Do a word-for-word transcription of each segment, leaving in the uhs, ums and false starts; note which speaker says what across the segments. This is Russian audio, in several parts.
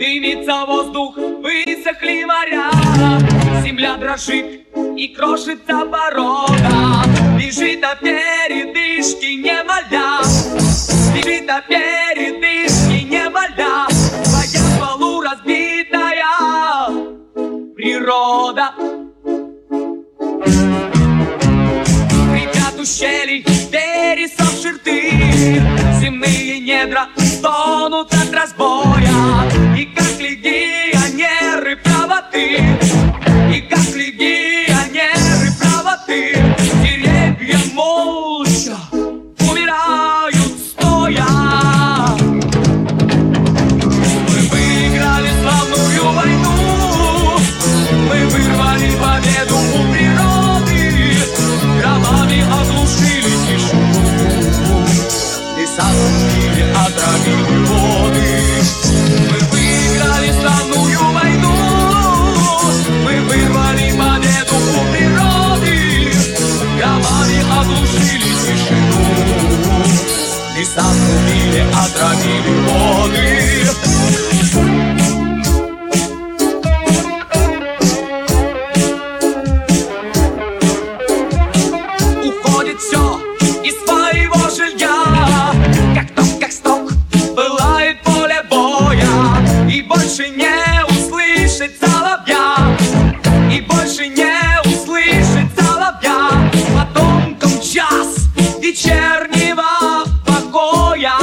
Speaker 1: Дымится воздух, высохли моря, земля дрожит и крошится порода. Бежит о передышке, не моля, бежит о передышке, не моля. Своя в полу разбитая природа. Кричат ущелий, пересохших рты, земные недра стонут от разбоя. И как легионеры правоты, и как легионеры правоты, деревья молча умирают стоя. Мы выиграли славную войну, мы вырвали победу у природы, громами оглушили тишину, леса сушили, отравили воды. Мы выиграли славную войну, мы вырвали победу у природы, громами оглушили тишину, леса сушили, отравили воды. Уходит все из своего жилья, как ток, как сток, пылает поле боя. И больше не услышать соловья, и больше не услышать соловья, потомкам час вечернего покоя.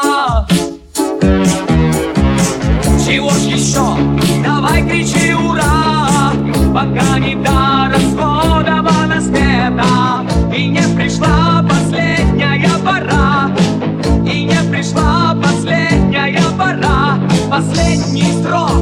Speaker 1: Чего ж еще? Давай кричи ура, пока не до расходована смета, и не пришла последняя пора, и не пришла последняя пора, последний срок